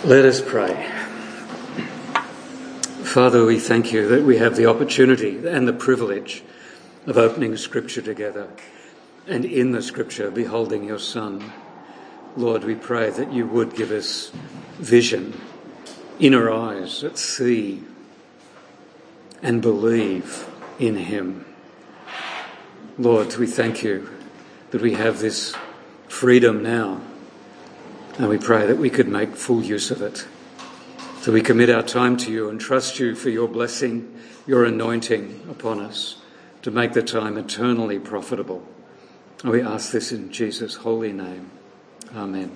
Let us pray. Father, we thank you that we have the opportunity and the privilege of opening Scripture together and in the Scripture beholding your Son. Lord, we pray that you would give us vision, inner eyes that see and believe in him. Lord, we thank you that we have this freedom now, and we pray that we could make full use of it. So we commit our time to you and trust you for your blessing, your anointing upon us to make the time eternally profitable. And we ask this in Jesus' holy name. Amen.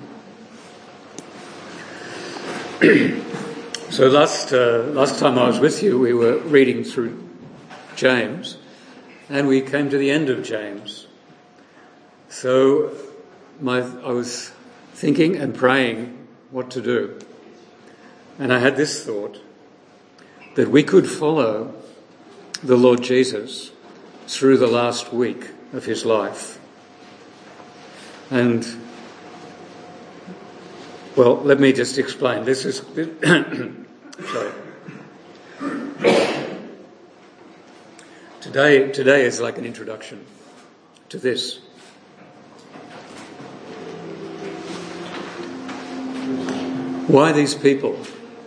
So last time I was with you, we were reading through James, and we came to the end of James. So I was thinking and praying what to do. And I had this thought, that we could follow the Lord Jesus through the last week of his life. And, well, let me just explain. Sorry. Today is like an introduction to this. Why these people?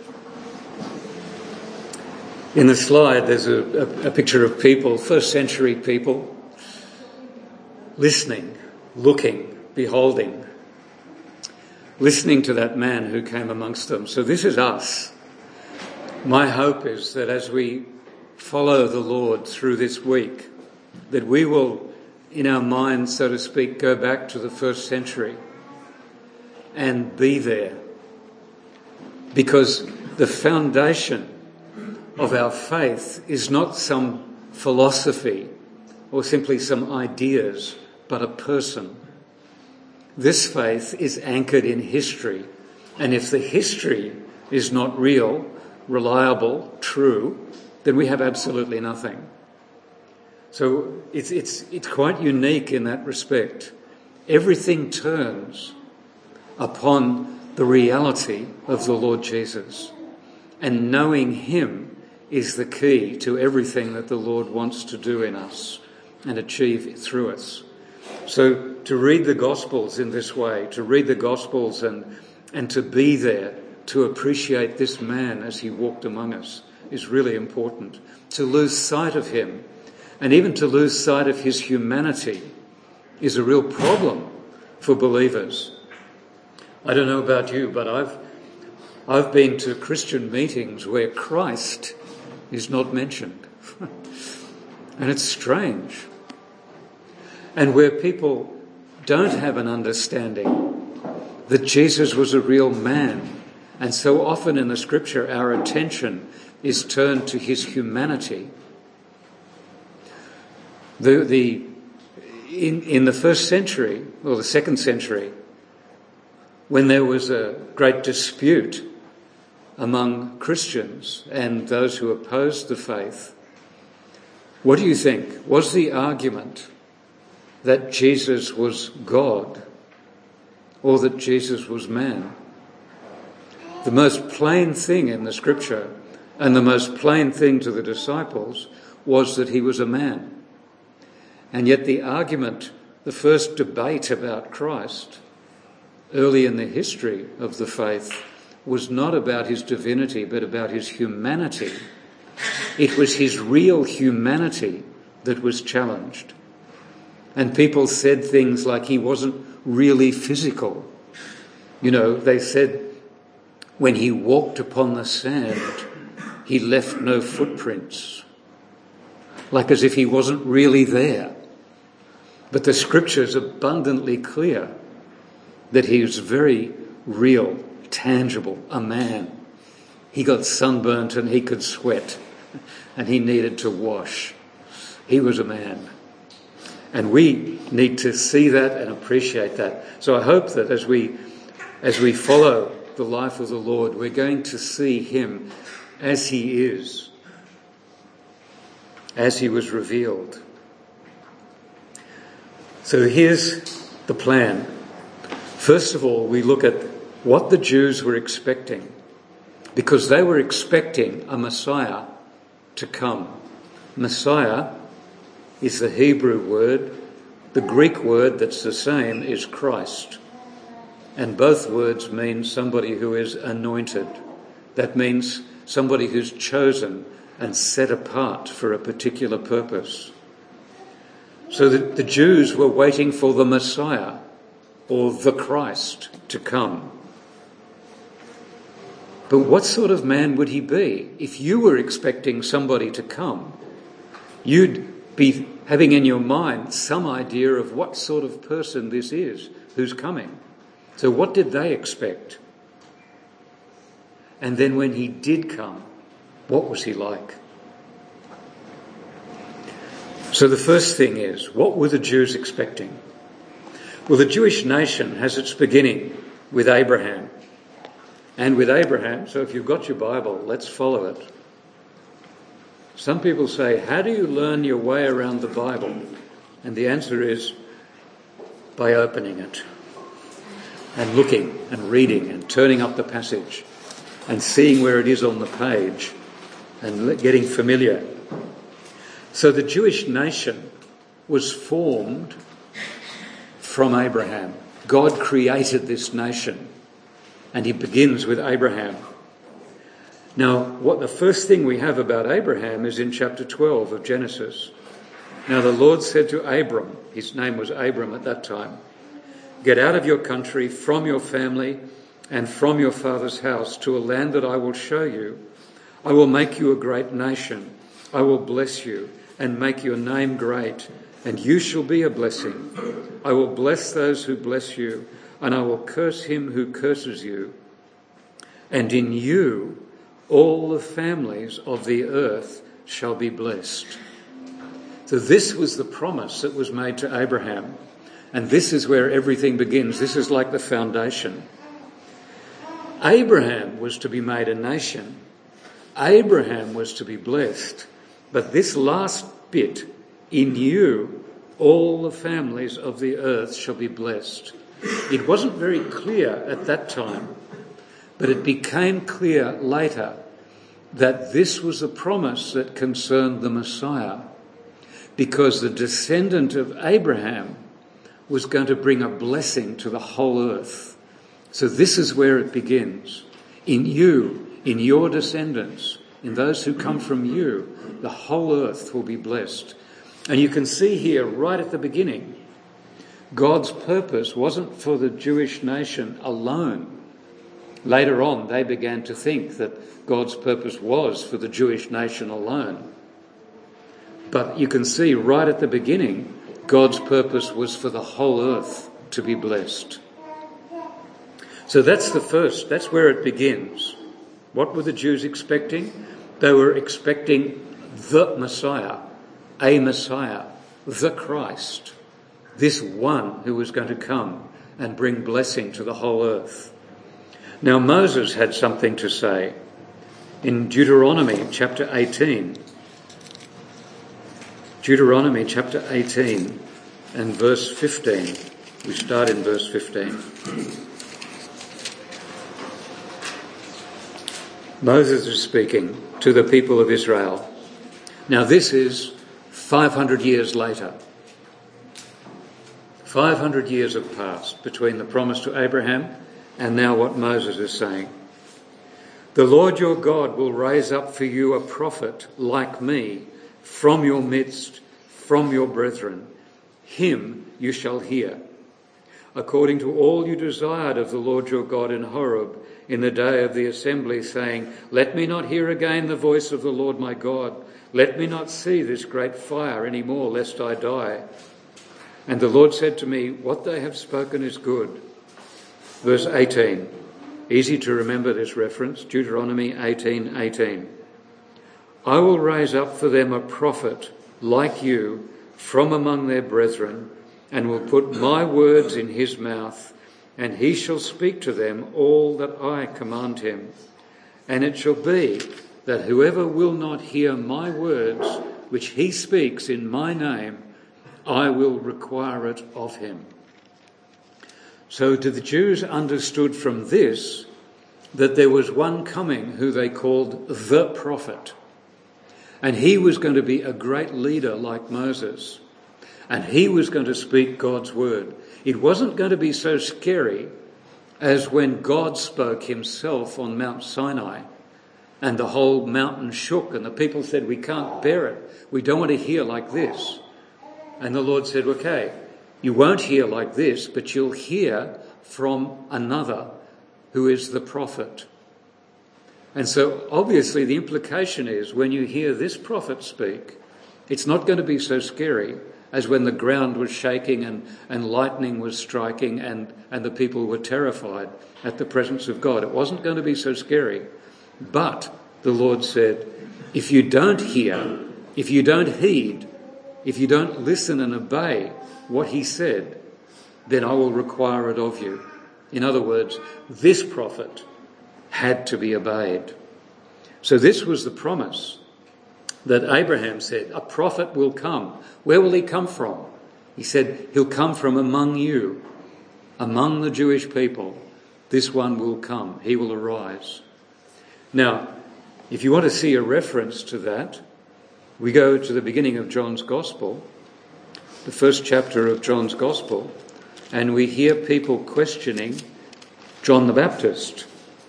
In the slide, there's a picture of people, first century people, listening, looking, beholding, listening to that man who came amongst them. So this is us. My hope is that as we follow the Lord through this week, that we will, in our minds, so to speak, go back to the first century and be there. Because the foundation of our faith is not some philosophy or simply some ideas, but a person. This faith is anchored in history, and if the history is not real, reliable, true, then we have absolutely nothing. So it's quite unique in that respect. Everything turns upon the reality of the Lord Jesus, and knowing him is the key to everything that the Lord wants to do in us and achieve through us. So to read the Gospels in this way, to read the Gospels and to be there, to appreciate this man as he walked among us is really important. To lose sight of him, and even to lose sight of his humanity, is a real problem for believers. I don't know about you, but I've been to Christian meetings where Christ is not mentioned. And it's strange. And where people don't have an understanding that Jesus was a real man. And so often in the Scripture, our attention is turned to his humanity. In the first century, or the second century, when there was a great dispute among Christians and those who opposed the faith, what do you think? Was the argument that Jesus was God or that Jesus was man? The most plain thing in the Scripture and the most plain thing to the disciples was that he was a man. And yet the argument, the first debate about Christ early in the history of the faith was not about his divinity, but about his humanity. It was his real humanity that was challenged. And people said things like he wasn't really physical. You know, they said when he walked upon the sand, he left no footprints. Like as if he wasn't really there. But the Scripture's abundantly clear that he was very real, tangible, a man. He got sunburnt and he could sweat and he needed to wash. He was a man. And we need to see that and appreciate that. So I hope that as we follow the life of the Lord, we're going to see him as he is, as he was revealed. So here's the plan. First of all, we look at what the Jews were expecting, because they were expecting a Messiah to come. Messiah is the Hebrew word. The Greek word that's the same is Christ. And both words mean somebody who is anointed. That means somebody who's chosen and set apart for a particular purpose. So the Jews were waiting for the Messiah, or the Christ, to come. But what sort of man would he be? If you were expecting somebody to come, you'd be having in your mind some idea of what sort of person this is who's coming. So what did they expect? And then when he did come, what was he like? So the first thing is, what were the Jews expecting? Well, the Jewish nation has its beginning with Abraham. And with Abraham, so if you've got your Bible, let's follow it. Some people say, how do you learn your way around the Bible? And the answer is by opening it and looking and reading and turning up the passage and seeing where it is on the page and getting familiar. So the Jewish nation was formed from Abraham. God created this nation, and he begins with Abraham. Now, what the first thing we have about Abraham is in chapter 12 of Genesis. Now the Lord said to Abram, his name was Abram at that time, "Get out of your country, from your family, and from your father's house to a land that I will show you. I will make you a great nation. I will bless you and make your name great, and you shall be a blessing. I will bless those who bless you, and I will curse him who curses you. And in you all the families of the earth shall be blessed." So this was the promise that was made to Abraham. And this is where everything begins. This is like the foundation. Abraham was to be made a nation. Abraham was to be blessed. But this last bit, in you, all the families of the earth shall be blessed. It wasn't very clear at that time, but it became clear later that this was a promise that concerned the Messiah, because the descendant of Abraham was going to bring a blessing to the whole earth. So this is where it begins. In you, in your descendants, in those who come from you, the whole earth will be blessed. And you can see here right at the beginning, God's purpose wasn't for the Jewish nation alone. Later on, they began to think that God's purpose was for the Jewish nation alone. But you can see right at the beginning, God's purpose was for the whole earth to be blessed. So that's the first, that's where it begins. What were the Jews expecting? They were expecting the Messiah, a Messiah, the Christ, this one who was going to come and bring blessing to the whole earth. Now Moses had something to say in Deuteronomy chapter 18. Deuteronomy chapter 18 and verse 15. We start in verse 15. Moses is speaking to the people of Israel. Now this is 500 years later. 500 years have passed between the promise to Abraham and now what Moses is saying. "The Lord your God will raise up for you a prophet like me from your midst, from your brethren. Him you shall hear. According to all you desired of the Lord your God in Horeb in the day of the assembly, saying, 'Let me not hear again the voice of the Lord my God. Let me not see this great fire any more, lest I die.' And the Lord said to me, 'What they have spoken is good.'" Verse 18. Easy to remember this reference. Deuteronomy 18:18. "I will raise up for them a prophet like you from among their brethren, and will put my words in his mouth, and he shall speak to them all that I command him. And it shall be that whoever will not hear my words, which he speaks in my name, I will require it of him." So the Jews understood from this that there was one coming who they called the prophet. And he was going to be a great leader like Moses. And he was going to speak God's word. It wasn't going to be so scary as when God spoke himself on Mount Sinai and the whole mountain shook and the people said, we can't bear it. We don't want to hear like this. And the Lord said, okay, you won't hear like this, but you'll hear from another who is the prophet. And so obviously the implication is when you hear this prophet speak, it's not going to be so scary as when the ground was shaking and lightning was striking and the people were terrified at the presence of God. It wasn't going to be so scary. But the Lord said, if you don't hear, if you don't heed, if you don't listen and obey what he said, then I will require it of you. In other words, this prophet had to be obeyed. So this was the promise that Abraham said, a prophet will come. Where will he come from? He said, he'll come from among you, among the Jewish people. This one will come. He will arise. Now, if you want to see a reference to that, we go to the beginning of John's Gospel, the first chapter of John's Gospel, and we hear people questioning John the Baptist.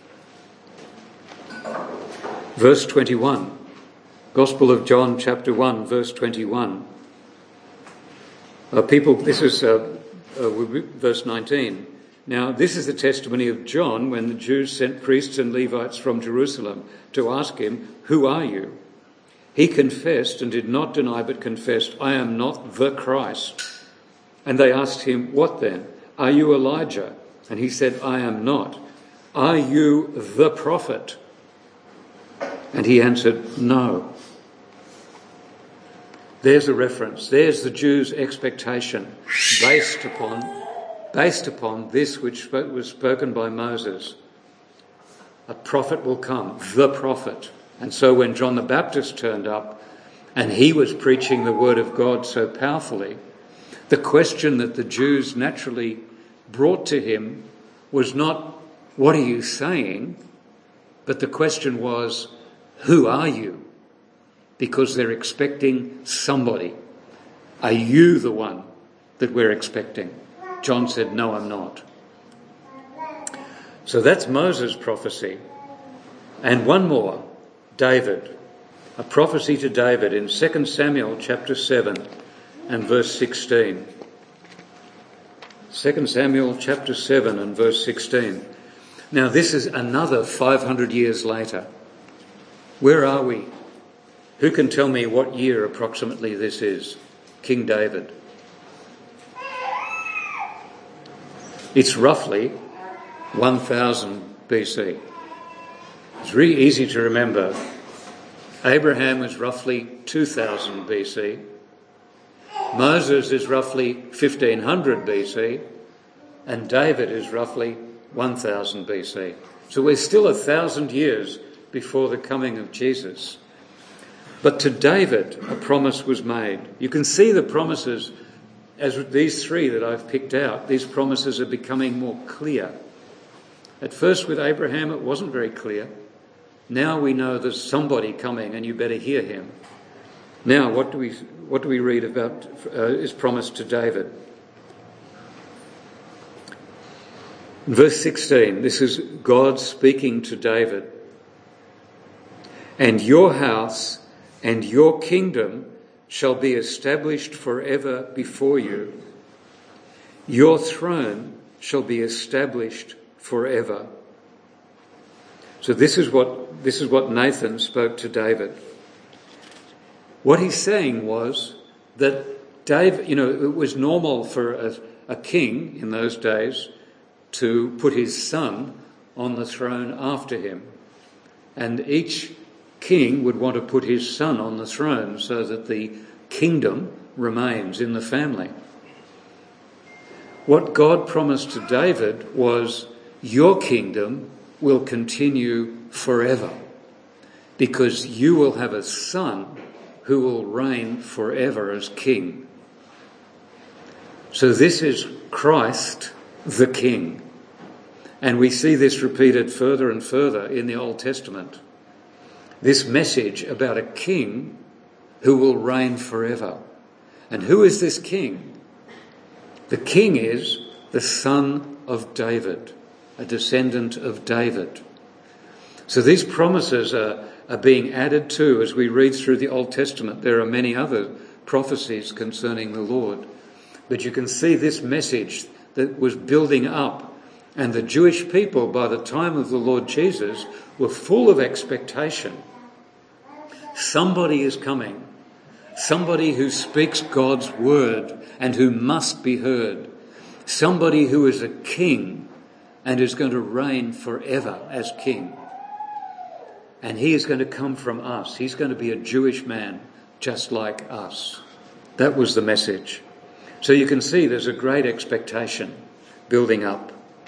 Verse 21. Gospel of John, chapter 1, verse 21. This is verse 19. Now, this is the testimony of John when the Jews sent priests and Levites from Jerusalem to ask him, who are you? He confessed and did not deny but confessed, I am not the Christ. And they asked him, what then? Are you Elijah? And he said, I am not. Are you the prophet? And he answered, no. There's a reference. There's the Jews' expectation based upon this which was spoken by Moses. A prophet will come, the prophet. And so when John the Baptist turned up and he was preaching the word of God so powerfully, the question that the Jews naturally brought to him was not, what are you saying? But the question was, who are you? Because they're expecting somebody. Are you the one that we're expecting? John said, no, I'm not. So that's Moses' prophecy. And one more, David. A prophecy to David in 2 Samuel chapter 7 and verse 16. 2 Samuel chapter 7 and verse 16. Now this is another 500 years later. Where are we? Who can tell me what year approximately this is? King David. It's roughly 1000 BC. It's really easy to remember. Abraham was roughly 2000 BC. Moses is roughly 1500 BC. And David is roughly 1000 BC. So we're still 1000 years before the coming of Jesus. But to David, a promise was made. You can see the promises, as with these three that I've picked out, these promises are becoming more clear. At first with Abraham, it wasn't very clear. Now we know there's somebody coming and you better hear him. Now, what do we read about is promised to David? In verse 16, this is God speaking to David. And your house and your kingdom shall be established forever before you. Your throne shall be established forever. So this is what Nathan spoke to David. What he's saying was that David, it was normal for a king in those days to put his son on the throne after him. And each king would want to put his son on the throne so that the kingdom remains in the family. What God promised to David was, your kingdom will continue forever because you will have a son who will reign forever as king. So this is Christ the King. And we see this repeated further and further in the Old Testament. This message about a king who will reign forever. And who is this king? The king is the son of David, a descendant of David. So these promises are being added to as we read through the Old Testament. There are many other prophecies concerning the Lord. But you can see this message that was building up. And the Jewish people, by the time of the Lord Jesus, were full of expectation. Somebody is coming. Somebody who speaks God's word and who must be heard. Somebody who is a king and is going to reign forever as king. And he is going to come from us. He's going to be a Jewish man just like us. That was the message. So you can see there's a great expectation building up.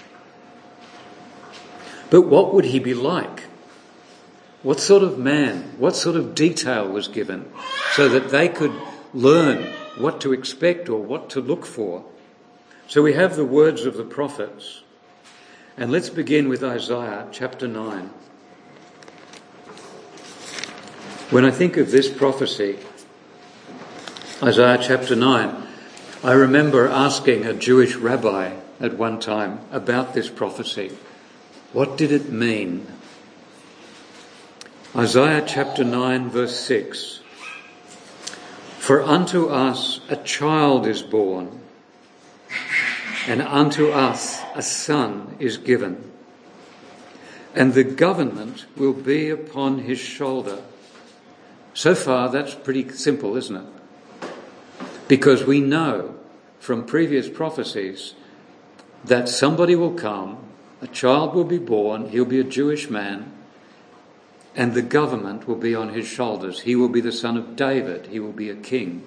But what would he be like? What sort of man? What sort of detail was given so that they could learn what to expect or what to look for? So we have the words of the prophets. And let's begin with Isaiah chapter 9. When I think of this prophecy, Isaiah chapter 9, I remember asking a Jewish rabbi at one time about this prophecy. What did it mean? Isaiah chapter 9 verse 6. For unto us a child is born, and unto us a son is given, and the government will be upon his shoulder. So far that's pretty simple, isn't it? Because we know from previous prophecies that somebody will come, a child will be born, he'll be a Jewish man, and the government will be on his shoulders. He will be the son of David. He will be a king.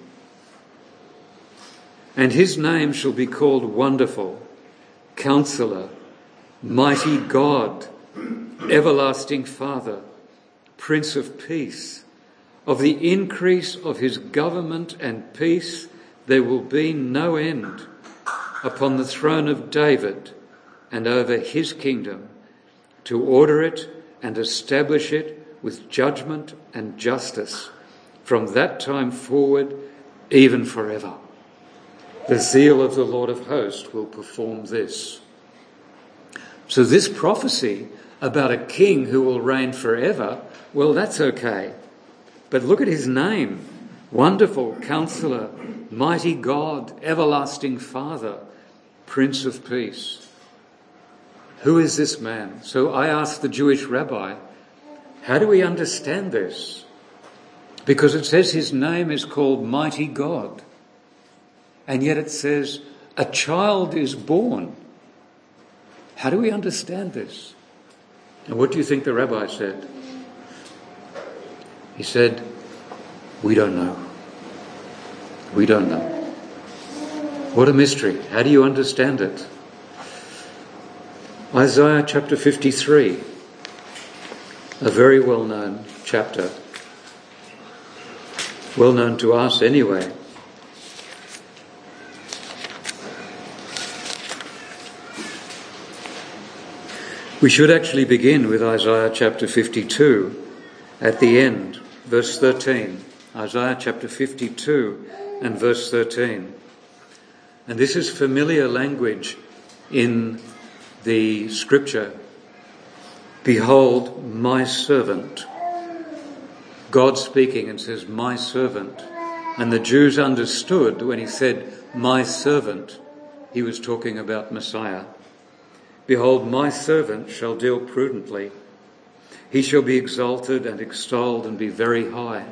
And his name shall be called Wonderful, Counselor, Mighty God, Everlasting Father, Prince of Peace. Of the increase of his government and peace there will be no end upon the throne of David and over his kingdom, to order it and establish it with judgment and justice from that time forward, even forever. The zeal of the Lord of hosts will perform this. So this prophecy about a king who will reign forever, well, that's okay. But look at his name. Wonderful Counselor, Mighty God, Everlasting Father, Prince of Peace. Who is this man? So I asked the Jewish rabbi, how do we understand this? Because it says his name is called Mighty God. And yet it says a child is born. How do we understand this? And what do you think the rabbi said? He said, we don't know. We don't know. What a mystery. How do you understand it? Isaiah chapter 53, a very well-known chapter. Well known to us anyway. We should actually begin with Isaiah chapter 52 at the end, verse 13. Isaiah chapter 52 and verse 13. And this is familiar language in the scripture. Behold, my servant. God speaking and says, my servant. And the Jews understood when he said, my servant, he was talking about Messiah. Behold, my servant shall deal prudently. He shall be exalted and extolled and be very high.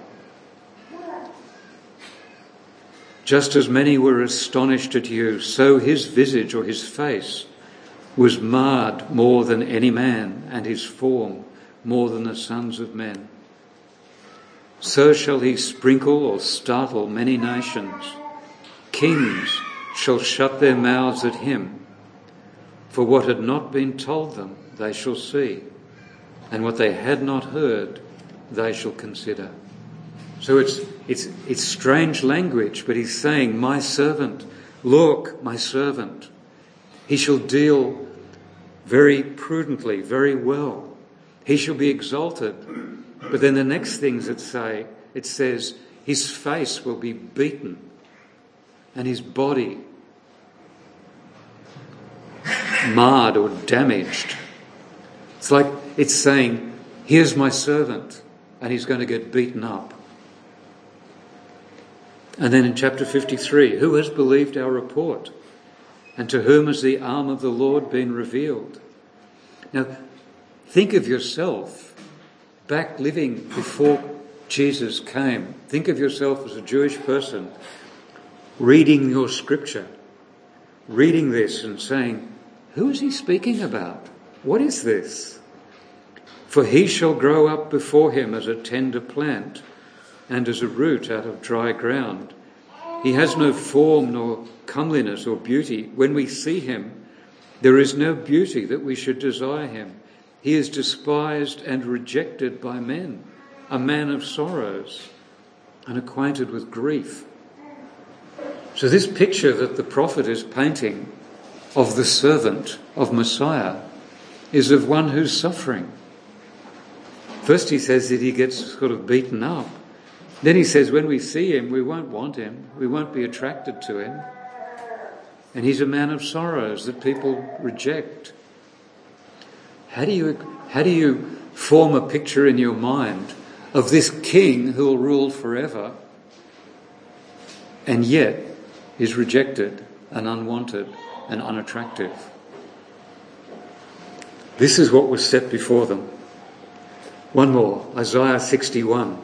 Just as many were astonished at you, so his visage or his face was marred more than any man, and his form more than the sons of men. So shall he sprinkle or startle many nations. Kings shall shut their mouths at him. For what had not been told them, they shall see, and what they had not heard, they shall consider. So it's strange language, but he's saying, my servant, look, my servant. He shall deal very prudently, very well. He shall be exalted. But then the next things it says, his face will be beaten and his body marred or damaged. It's like it's saying, here's my servant, and he's going to get beaten up. And then in chapter 53, who has believed our report? And to whom has the arm of the Lord been revealed? Now, think of yourself back living before Jesus came. Think of yourself as a Jewish person reading your scripture, reading this and saying, who is he speaking about? What is this? For he shall grow up before him as a tender plant and as a root out of dry ground. He has no form nor comeliness or beauty. When we see him, there is no beauty that we should desire him. He is despised and rejected by men, a man of sorrows and acquainted with grief. So this picture that the prophet is painting of the servant of Messiah is of one who's suffering. First he says that he gets sort of beaten up. Then he says when we see him, we won't want him. We won't be attracted to him. And he's a man of sorrows that people reject. How do you form a picture in your mind of this king who will rule forever and yet is rejected and unwanted and unattractive? This is what was set before them. One more, Isaiah 61.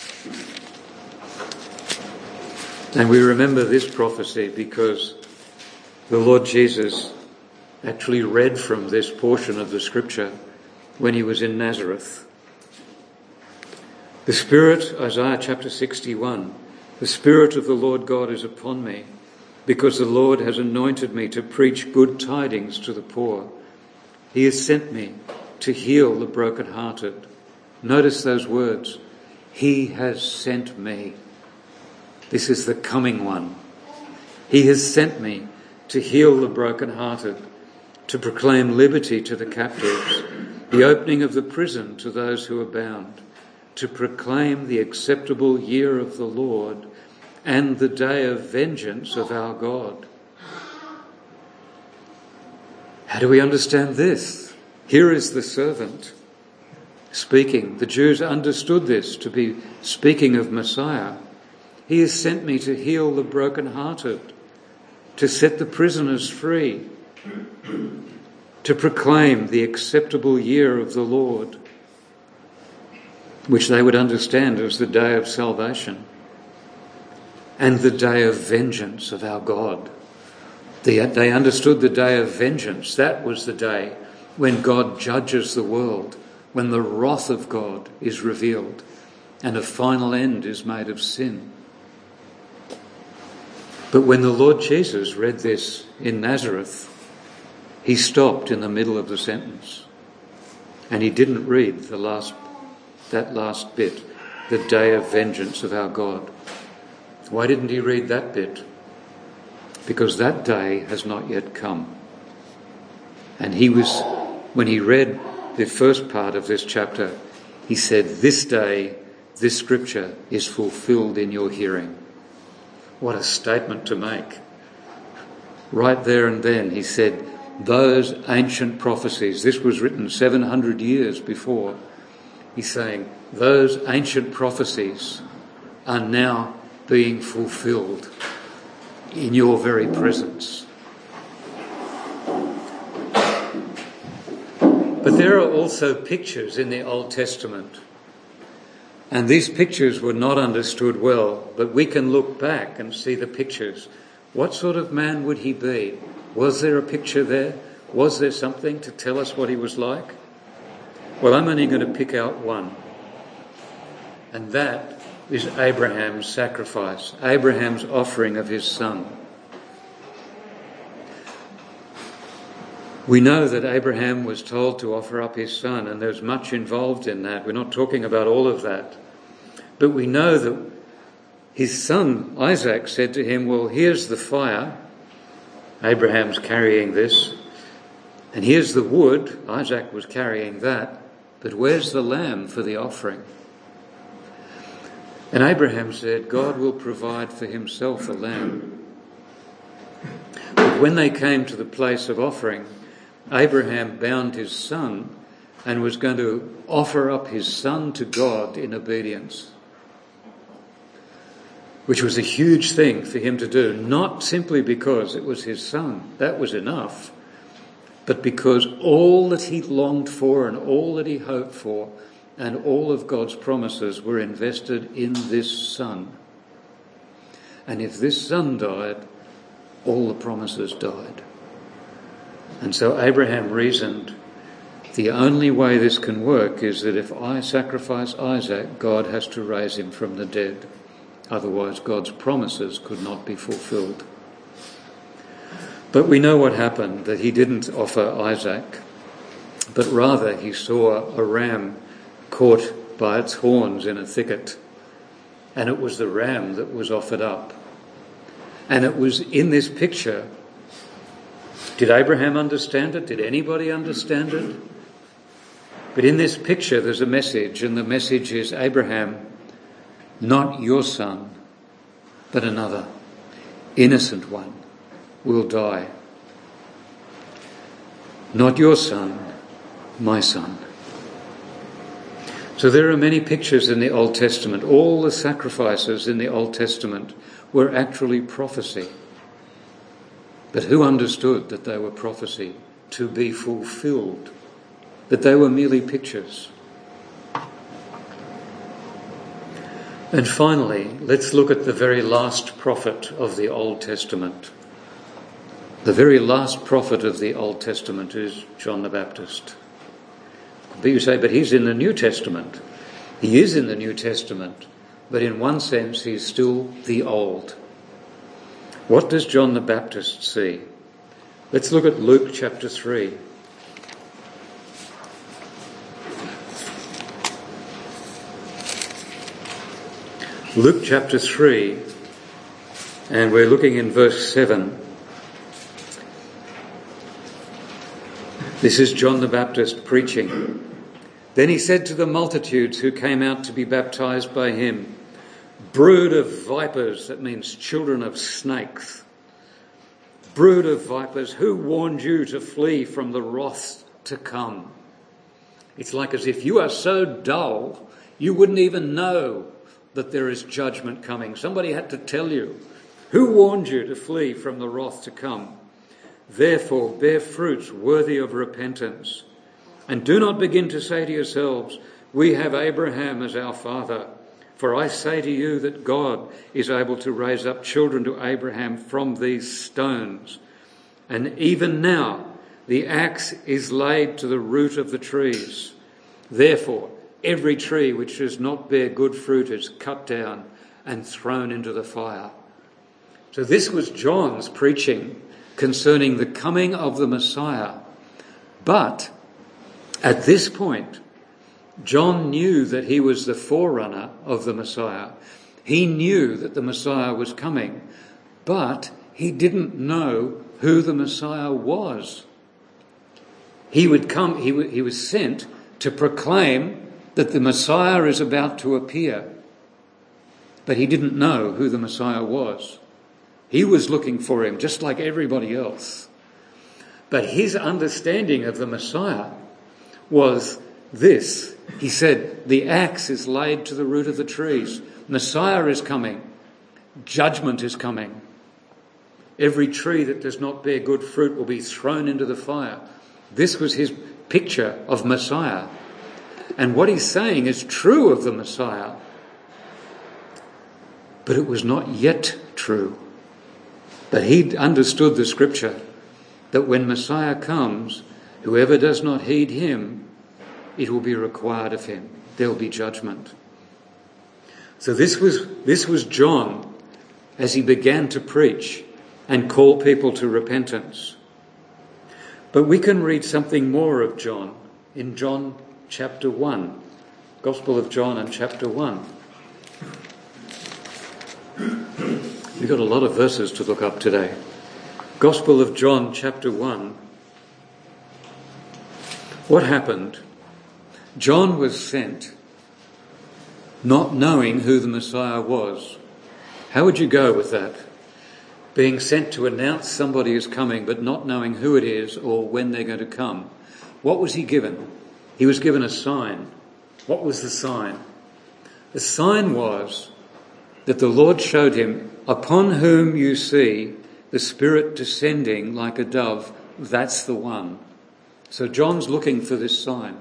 And we remember this prophecy because the Lord Jesus actually read from this portion of the scripture when he was in Nazareth. The Spirit, Isaiah chapter 61, the Spirit of the Lord God is upon me, because the Lord has anointed me to preach good tidings to the poor. He has sent me to heal the brokenhearted. Notice those words. He has sent me. This is the coming one. He has sent me to heal the brokenhearted, to proclaim liberty to the captives, the opening of the prison to those who are bound, to proclaim the acceptable year of the Lord and the day of vengeance of our God. How do we understand this? Here is the servant speaking. The Jews understood this to be speaking of Messiah. He has sent me to heal the brokenhearted, to set the prisoners free, to proclaim the acceptable year of the Lord, which they would understand as the day of salvation and the day of vengeance of our God. They understood the day of vengeance. That was the day when God judges the world, when the wrath of God is revealed and a final end is made of sin. But when the Lord Jesus read this in Nazareth, he stopped in the middle of the sentence and he didn't read that last bit, the day of vengeance of our God. Why didn't he read that bit? Because that day has not yet come. And when he read the first part of this chapter, he said, this day, this scripture is fulfilled in your hearing. What a statement to make. Right there and then he said, those ancient prophecies, this was written 700 years before. He's saying, those ancient prophecies are now being fulfilled in your very presence. But there are also pictures in the Old Testament. And these pictures were not understood well, but we can look back and see the pictures. What sort of man would he be? Was there a picture there? Was there something to tell us what he was like? Well, I'm only going to pick out one. And that is Abraham's sacrifice, Abraham's offering of his son. We know that Abraham was told to offer up his son, and there's much involved in that. We're not talking about all of that. But we know that his son, Isaac, said to him, well, here's the fire. Abraham's carrying this. And here's the wood. Isaac was carrying that. But where's the lamb for the offering? And Abraham said, God will provide for himself a lamb. But when they came to the place of offering, Abraham bound his son and was going to offer up his son to God in obedience, which was a huge thing for him to do, not simply because it was his son, that was enough, but because all that he longed for and all that he hoped for and all of God's promises were invested in this son. And if this son died, all the promises died. And so Abraham reasoned, the only way this can work is that if I sacrifice Isaac, God has to raise him from the dead. Otherwise, God's promises could not be fulfilled. But we know what happened, that he didn't offer Isaac, but rather he saw a ram caught by its horns in a thicket. And it was the ram that was offered up. And it was in this picture. Did Abraham understand it? Did anybody understand it? But in this picture there's a message, and the message is, Abraham, not your son, but another, innocent one, will die. Not your son, my son. So there are many pictures in the Old Testament. All the sacrifices in the Old Testament were actually prophecy. But who understood that they were prophecy to be fulfilled? That they were merely pictures. And finally, let's look at the very last prophet of the Old Testament. The very last prophet of the Old Testament is John the Baptist. But you say, but he's in the New Testament. He is in the New Testament, but in one sense he's still the Old. What does John the Baptist see? Let's look at Luke chapter 3. Luke chapter 3, and we're looking in verse 7. This is John the Baptist preaching. Then he said to the multitudes who came out to be baptized by him, brood of vipers, that means children of snakes. Brood of vipers, who warned you to flee from the wrath to come? It's like as if you are so dull, you wouldn't even know that there is judgment coming. Somebody had to tell you. Who warned you to flee from the wrath to come? Therefore, bear fruits worthy of repentance. And do not begin to say to yourselves, we have Abraham as our father. For I say to you that God is able to raise up children to Abraham from these stones. And even now, the axe is laid to the root of the trees. Therefore, every tree which does not bear good fruit is cut down and thrown into the fire. So this was John's preaching concerning the coming of the Messiah. But at this point, John knew that he was the forerunner of the Messiah. He knew that the Messiah was coming, but he didn't know who the Messiah was. He was sent to proclaim that the Messiah is about to appear. But he didn't know who the Messiah was. He was looking for him just like everybody else. But his understanding of the Messiah was this. He said, the axe is laid to the root of the trees. Messiah is coming. Judgment is coming. Every tree that does not bear good fruit will be thrown into the fire. This was his picture of Messiah. And what he's saying is true of the Messiah, but it was not yet true. But he understood the scripture that when Messiah comes, whoever does not heed him, it will be required of him. There will be judgment. So this was John as he began to preach and call people to repentance. But we can read something more of John in John chapter 1, Gospel of John and chapter 1. We've got a lot of verses to look up today. Gospel of John, chapter 1. What happened? John was sent not knowing who the Messiah was. How would you go with that? Being sent to announce somebody is coming but not knowing who it is or when they're going to come. What was he given? He was given a sign. What was the sign? The sign was that the Lord showed him, upon whom you see the Spirit descending like a dove, that's the one. So John's looking for this sign.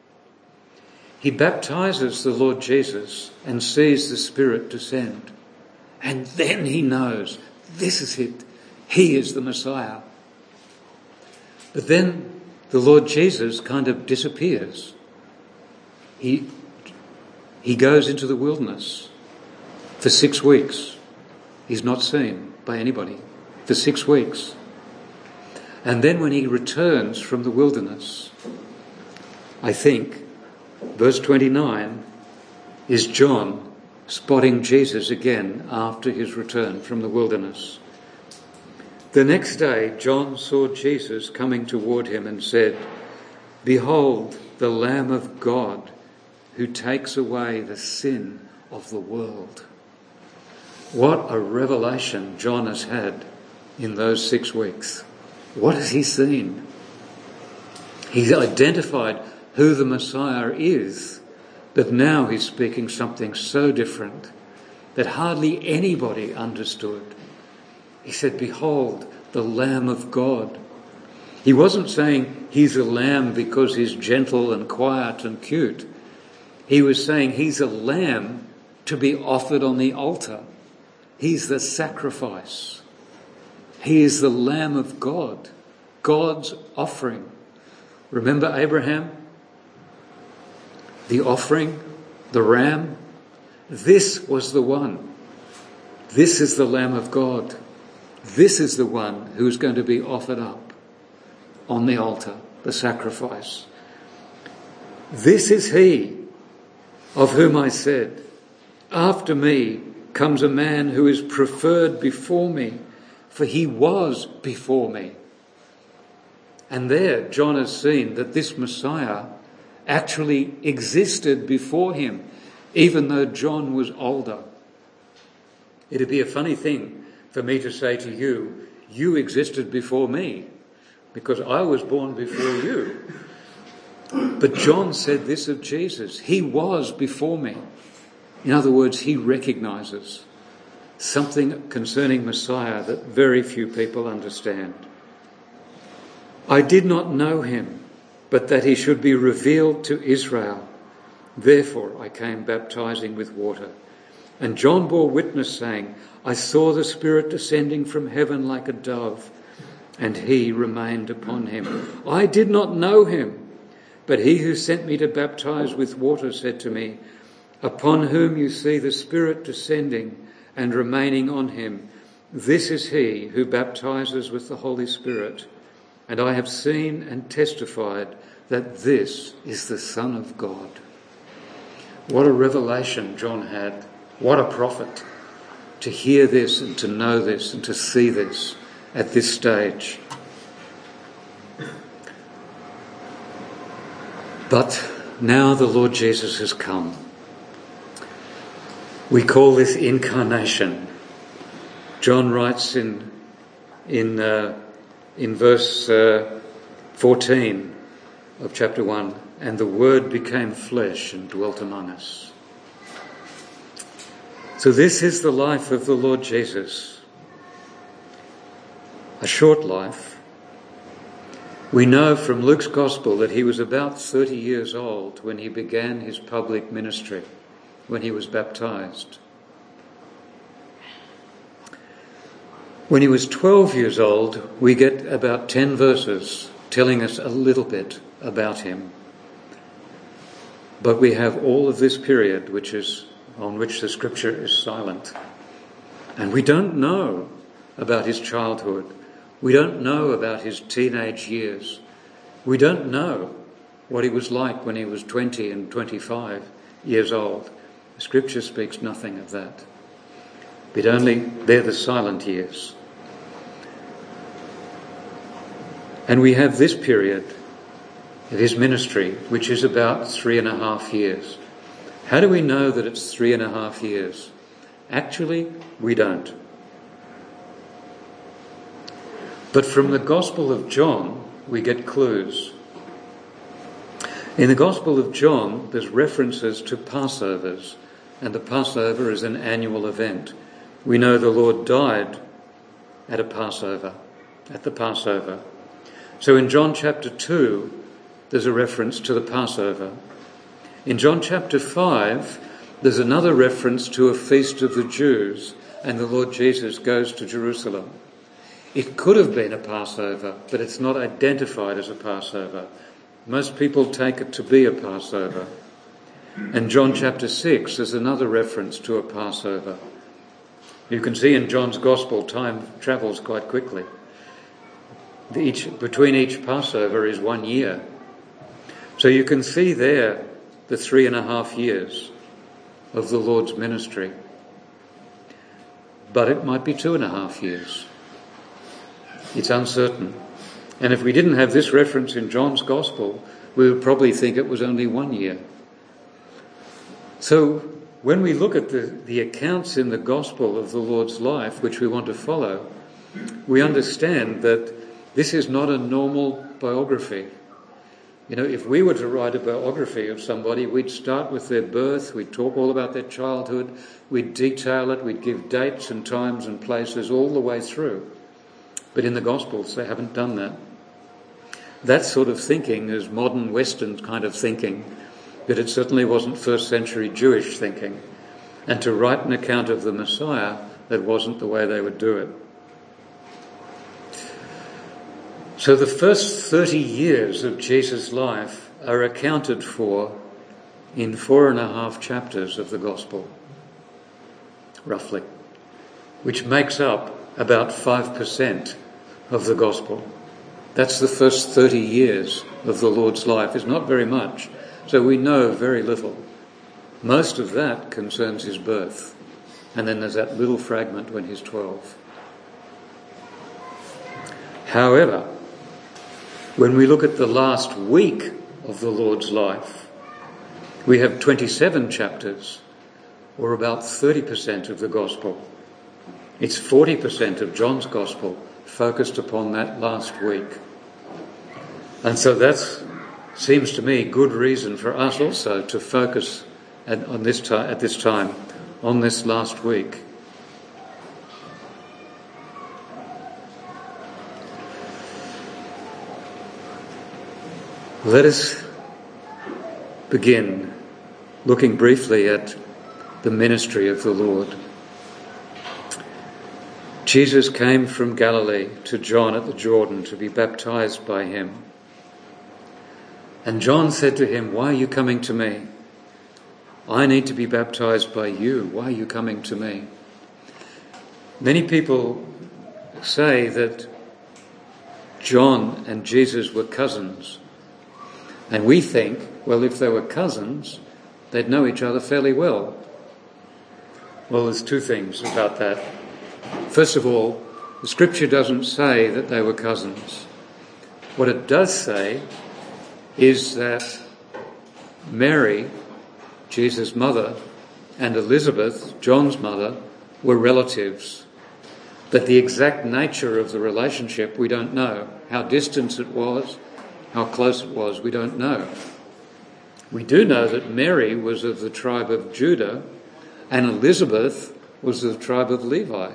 He baptizes the Lord Jesus and sees the Spirit descend. And then he knows, this is it. He is the Messiah. But then the Lord Jesus kind of disappears. He goes into the wilderness for 6 weeks. He's not seen by anybody for 6 weeks. And then when he returns from the wilderness, I think, verse 29 is John spotting Jesus again after his return from the wilderness. The next day, John saw Jesus coming toward him and said, "Behold, the Lamb of God who takes away the sin of the world." What a revelation John has had in those 6 weeks. What has he seen? He's identified who the Messiah is, but now he's speaking something so different that hardly anybody understood. He said, "Behold, the Lamb of God." He wasn't saying he's a lamb because he's gentle and quiet and cute. He was saying he's a lamb to be offered on the altar. He's the sacrifice. He is the Lamb of God, God's offering. Remember Abraham? The offering, the ram? This was the one. This is the Lamb of God. This is the one who is going to be offered up on the altar, the sacrifice. This is he of whom I said, "After me comes a man who is preferred before me, for he was before me." And there John has seen that this Messiah actually existed before him, even though John was older. It'd be a funny thing for me to say to you, you existed before me, because I was born before you. But John said this of Jesus, he was before me. In other words, he recognises something concerning Messiah that very few people understand. "I did not know him, but that he should be revealed to Israel. Therefore I came baptizing with water. And John bore witness, saying, I saw the Spirit descending from heaven like a dove, and he remained upon him. I did not know him, but he who sent me to baptize with water said to me, Upon whom you see the Spirit descending and remaining on him, this is he who baptizes with the Holy Spirit. And I have seen and testified that this is the Son of God." What a revelation John had. What a prophet to hear this and to know this and to see this at this stage. But now the Lord Jesus has come. We call this incarnation. John writes in verse 14 of chapter 1, "And the Word became flesh and dwelt among us." So this is the life of the Lord Jesus. A short life. We know from Luke's Gospel that he was about 30 years old when he began his public ministry, when he was baptized. When he was 12 years old, we get about 10 verses telling us a little bit about him. But we have all of this period on which the Scripture is silent. And we don't know about his childhood. We don't know about his teenage years. We don't know what he was like when he was 20 and 25 years old. The Scripture speaks nothing of that. But only they're the silent years. And we have this period of his ministry, which is about 3.5 years. How do we know that it's 3.5 years? Actually, we don't. But from the Gospel of John, we get clues. In the Gospel of John, there's references to Passovers, and the Passover is an annual event. We know the Lord died at the Passover. So in John chapter 2, there's a reference to the Passover. In John chapter 5, there's another reference to a feast of the Jews, and the Lord Jesus goes to Jerusalem. It could have been a Passover, but it's not identified as a Passover. Most people take it to be a Passover. And John chapter 6 is another reference to a Passover. You can see in John's Gospel, time travels quite quickly. Between each Passover is 1 year. So you can see there the 3.5 years of the Lord's ministry. But it might be 2.5 years. It's uncertain. And if we didn't have this reference in John's Gospel, we would probably think it was only 1 year. So when we look at the accounts in the Gospel of the Lord's life, which we want to follow, we understand that this is not a normal biography. You know, if we were to write a biography of somebody, we'd start with their birth, we'd talk all about their childhood, we'd detail it, we'd give dates and times and places all the way through. But in the Gospels, they haven't done that. That sort of thinking is modern Western kind of thinking, but it certainly wasn't first century Jewish thinking. And to write an account of the Messiah, that wasn't the way they would do it. So the first 30 years of Jesus' life are accounted for in 4.5 chapters of the Gospel, roughly, which makes up about 5% of the Gospel. That's the first 30 years of the Lord's life. It's not very much, so we know very little. Most of that concerns his birth, and then there's that little fragment when he's 12. However, when we look at the last week of the Lord's life, we have 27 chapters, or about 30% of the Gospel. It's 40% of John's Gospel focused upon that last week. And so that seems to me good reason for us also to focus at this time on this last week. Let us begin looking briefly at the ministry of the Lord. Jesus came from Galilee to John at the Jordan to be baptized by him. And John said to him, "Why are you coming to me? I need to be baptized by you. Why are you coming to me?" Many people say that John and Jesus were cousins. And we think, well, if they were cousins, they'd know each other fairly well. Well, there's two things about that. First of all, the scripture doesn't say that they were cousins. What it does say is that Mary, Jesus' mother, and Elizabeth, John's mother, were relatives. But the exact nature of the relationship we don't know. How distant it was, how close it was, we don't know. We do know that Mary was of the tribe of Judah and Elizabeth was of the tribe of Levi.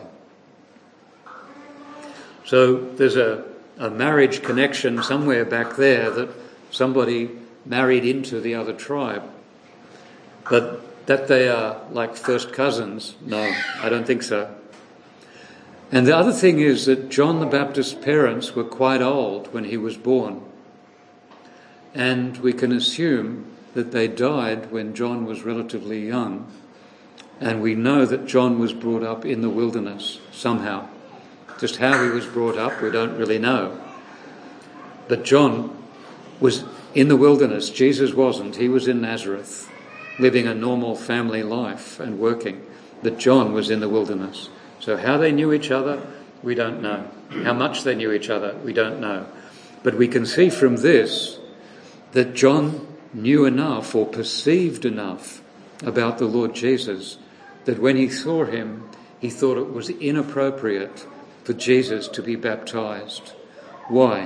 So there's a marriage connection somewhere back there that somebody married into the other tribe. But that they are like first cousins, no, I don't think so. And the other thing is that John the Baptist's parents were quite old when he was born. And we can assume that they died when John was relatively young. And we know that John was brought up in the wilderness somehow. Just how he was brought up, we don't really know. But John was in the wilderness. Jesus wasn't. He was in Nazareth, living a normal family life and working. But John was in the wilderness. So how they knew each other, we don't know. How much they knew each other, we don't know. But we can see from this that John knew enough or perceived enough about the Lord Jesus that when he saw him, he thought it was inappropriate for Jesus to be baptized. Why?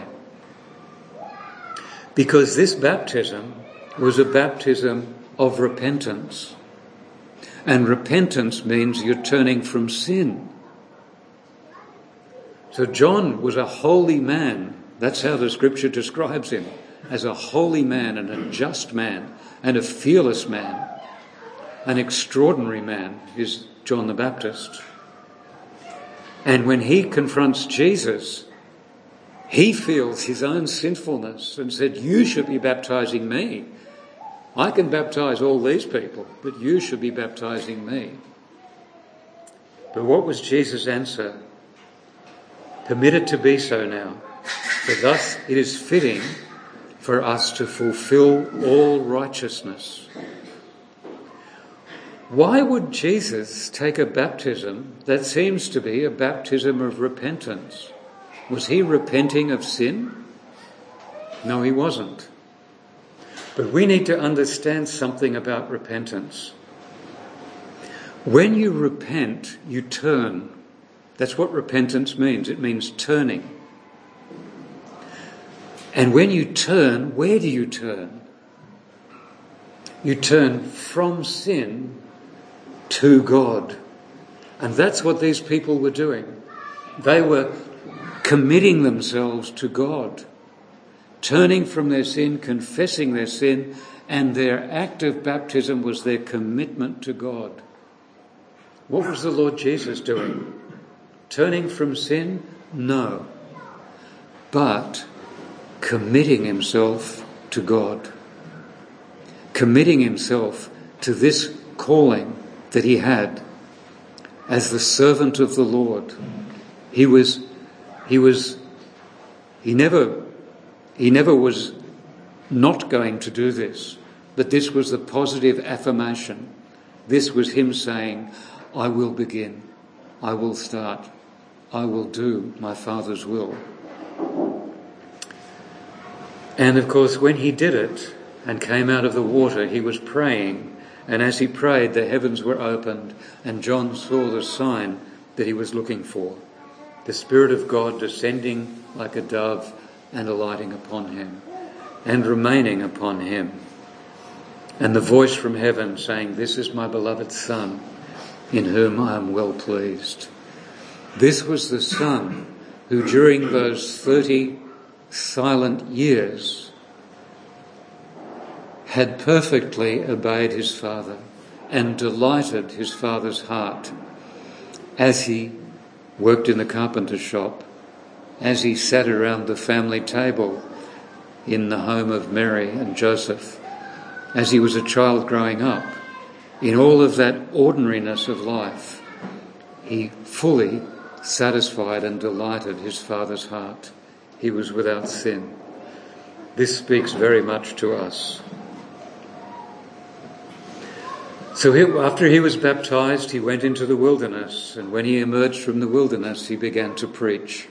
Because this baptism was a baptism of repentance. And repentance means you're turning from sin. So John was a holy man. That's how the scripture describes him, as a holy man and a just man and a fearless man. An extraordinary man is John the Baptist. And when he confronts Jesus, he feels his own sinfulness and said, "You should be baptizing me. I can baptize all these people, but you should be baptizing me." But what was Jesus' answer? "Permit it to be so now, for thus it is fitting for us to fulfill all righteousness." Why would Jesus take a baptism that seems to be a baptism of repentance? Was he repenting of sin? No, he wasn't. But we need to understand something about repentance. When you repent, you turn. That's what repentance means. It means turning. And when you turn, where do you turn? You turn from sin to God. And that's what these people were doing. They were committing themselves to God, turning from their sin, confessing their sin, and their act of baptism was their commitment to God. What was the Lord Jesus doing? Turning from sin? No. But committing himself to God. Committing himself to this calling that he had as the servant of the Lord. He never was not going to do this, but this was the positive affirmation. This was him saying, "I will begin, I will start, I will do my Father's will." And of course, when he did it and came out of the water, he was praying. And as he prayed, the heavens were opened and John saw the sign that he was looking for. The Spirit of God descending like a dove and alighting upon him and remaining upon him. And the voice from heaven saying, "This is my beloved Son, in whom I am well pleased." This was the Son who during those 30 silent years had perfectly obeyed his Father and delighted his Father's heart as he worked in the carpenter's shop, as he sat around the family table in the home of Mary and Joseph, as he was a child growing up. In all of that ordinariness of life, he fully satisfied and delighted his Father's heart. He was without sin. This speaks very much to us. So after he was baptized, he went into the wilderness, and when he emerged from the wilderness, he began to preach.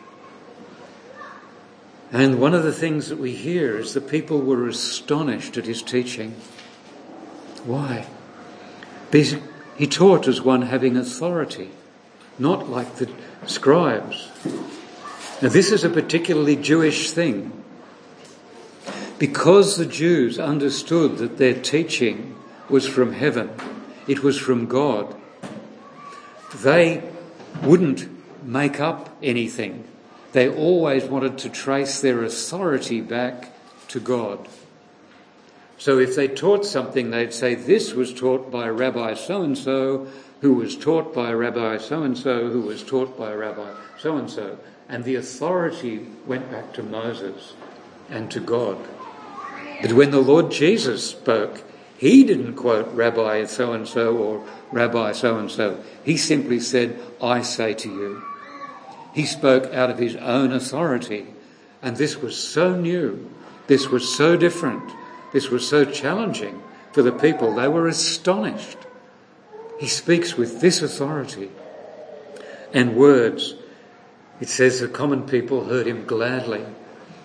And one of the things that we hear is the people were astonished at his teaching. Why? Because he taught as one having authority, not like the scribes. Now this is a particularly Jewish thing. Because the Jews understood that their teaching was from heaven, it was from God, they wouldn't make up anything. They always wanted to trace their authority back to God. So if they taught something, they'd say, "This was taught by Rabbi so-and-so, who was taught by Rabbi so-and-so, who was taught by Rabbi so-and-so." And the authority went back to Moses and to God. But when the Lord Jesus spoke, he didn't quote Rabbi so-and-so or Rabbi so-and-so. He simply said, "I say to you." He spoke out of his own authority. And this was so new. This was so different. This was so challenging for the people. They were astonished. He speaks with this authority. And words, it says the common people heard him gladly.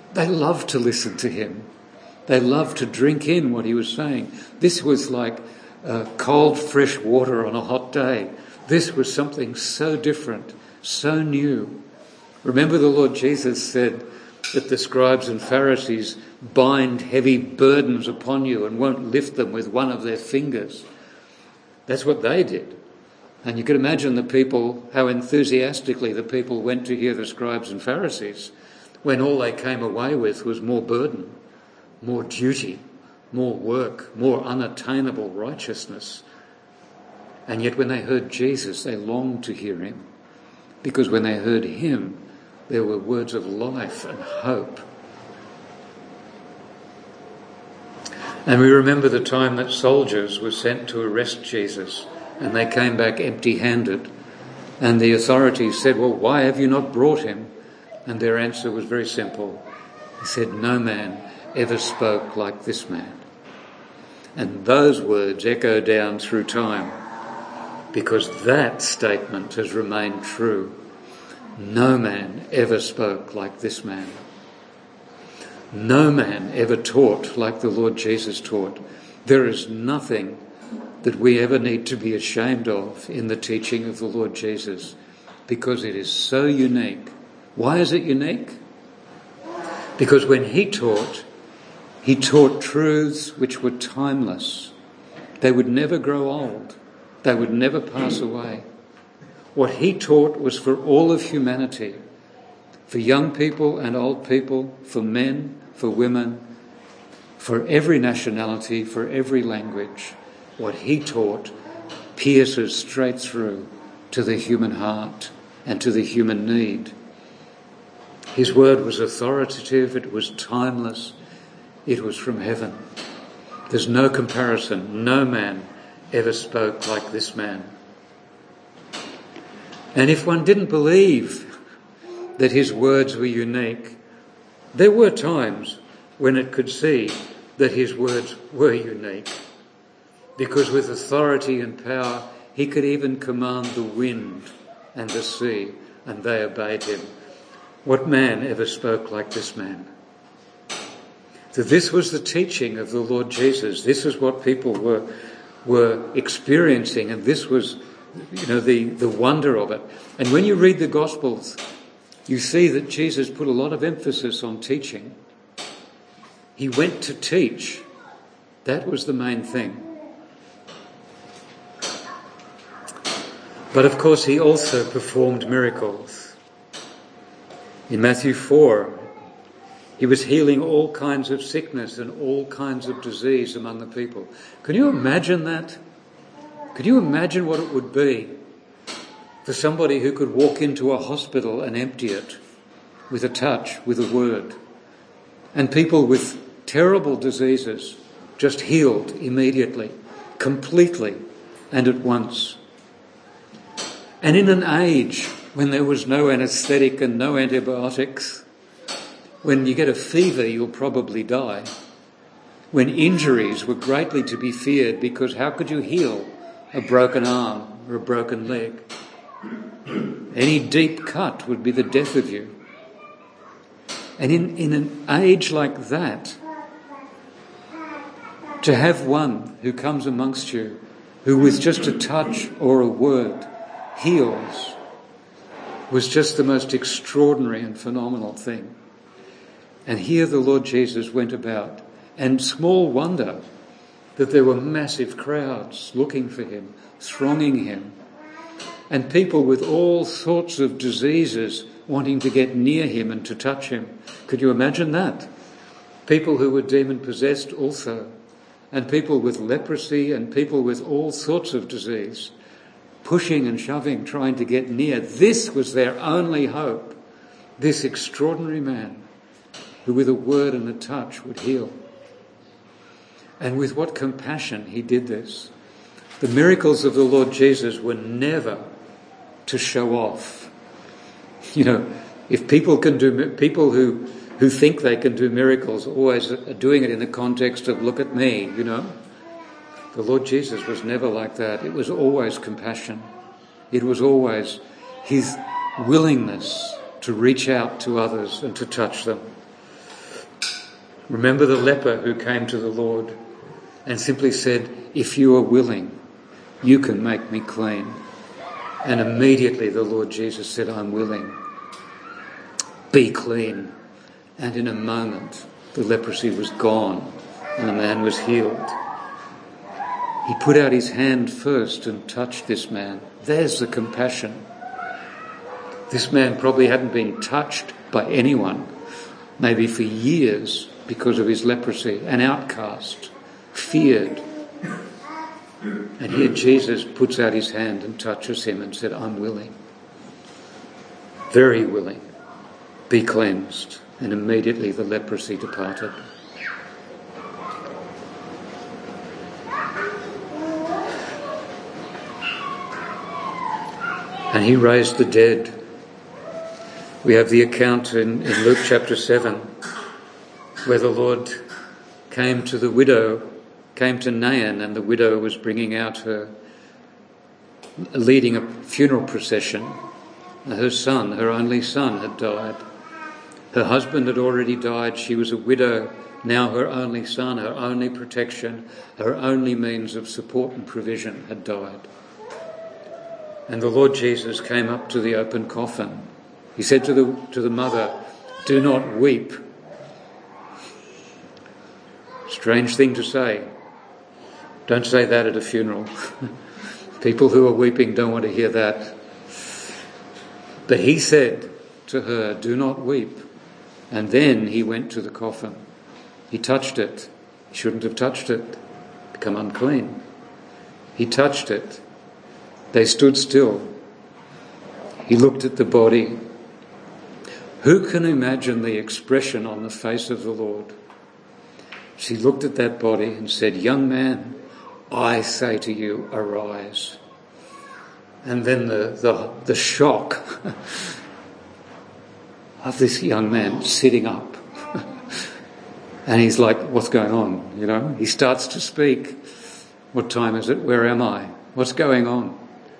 They loved to listen to him. They loved to drink in what he was saying. This was like cold, fresh water on a hot day. This was something so different, so new. Remember, the Lord Jesus said that the scribes and Pharisees bind heavy burdens upon you and won't lift them with one of their fingers. That's what they did. And you can imagine the people, how enthusiastically the people went to hear the scribes and Pharisees when all they came away with was more burden, more duty, more work, more unattainable righteousness. And yet when they heard Jesus, they longed to hear him, because when they heard him, there were words of life and hope. And we remember the time that soldiers were sent to arrest Jesus, and they came back empty-handed. And the authorities said, well, why have you not brought him? And their answer was very simple. He said, no man ever spoke like this man. And those words echo down through time, because that statement has remained true. No man ever spoke like this man. No man ever taught like the Lord Jesus taught. There is nothing that we ever need to be ashamed of in the teaching of the Lord Jesus, because it is so unique. Why is it unique? Because when he taught truths which were timeless. They would never grow old. They would never pass away. What he taught was for all of humanity, for young people and old people, for men, for women, for every nationality, for every language. What he taught pierces straight through to the human heart and to the human need. His word was authoritative, it was timeless, it was from heaven. There's no comparison. No man ever spoke like this man. And if one didn't believe that his words were unique, there were times when it could see that his words were unique. Because with authority and power, he could even command the wind and the sea, and they obeyed him. What man ever spoke like this man? So this was the teaching of the Lord Jesus. This is what people were experiencing, and this was, the wonder of it. And when you read the Gospels, you see that Jesus put a lot of emphasis on teaching. He went to teach. That was the main thing. But of course, he also performed miracles. In Matthew 4, he was healing all kinds of sickness and all kinds of disease among the people. Can you imagine that? Could you imagine what it would be for somebody who could walk into a hospital and empty it with a touch, with a word, and people with terrible diseases just healed immediately, completely, and at once? And in an age when there was no anaesthetic and no antibiotics, when you get a fever, you'll probably die. When injuries were greatly to be feared, because how could you heal a broken arm or a broken leg? Any deep cut would be the death of you. And in an age like that, to have one who comes amongst you, who with just a touch or a word heals, was just the most extraordinary and phenomenal thing. And here the Lord Jesus went about, and small wonder that there were massive crowds looking for him, thronging him, and people with all sorts of diseases wanting to get near him and to touch him. Could you imagine that? People who were demon-possessed also, and people with leprosy and people with all sorts of disease, pushing and shoving, trying to get near. This was their only hope, this extraordinary man who with a word and a touch would heal. And with what compassion he did this. The miracles of the Lord Jesus were never to show off. If people can do, people who think they can do miracles always are doing it in the context of, look at me, The Lord Jesus was never like that. It was always compassion. It was always his willingness to reach out to others and to touch them. Remember the leper who came to the Lord and simply said, "If you are willing, you can make me clean." And immediately the Lord Jesus said, "I'm willing. Be clean." And in a moment, the leprosy was gone and the man was healed. He put out his hand first and touched this man. There's the compassion. This man probably hadn't been touched by anyone, maybe for years, because of his leprosy, an outcast, feared. And here Jesus puts out his hand and touches him and said, "I'm willing, very willing, be cleansed." And immediately the leprosy departed. And he raised the dead. We have the account in Luke chapter 7, where the Lord came to the widow, came to Nain, and the widow was bringing out leading a funeral procession. Her son, her only son, had died. Her husband had already died. She was a widow. Now her only son, her only protection, her only means of support and provision had died. And the Lord Jesus came up to the open coffin. He said to the mother, "Do not weep." Strange thing to say. Don't say that at a funeral. People who are weeping don't want to hear that. But he said to her, "Do not weep." And then he went to the coffin. He touched it. He shouldn't have touched it. Become unclean. He touched it. They stood still. He looked at the body. Who can imagine the expression on the face of the Lord? She looked at that body and said, "Young man, I say to you, arise." And then the shock of this young man sitting up. And he's like, "What's going on?" You know, he starts to speak. "What time is it? Where am I? What's going on?"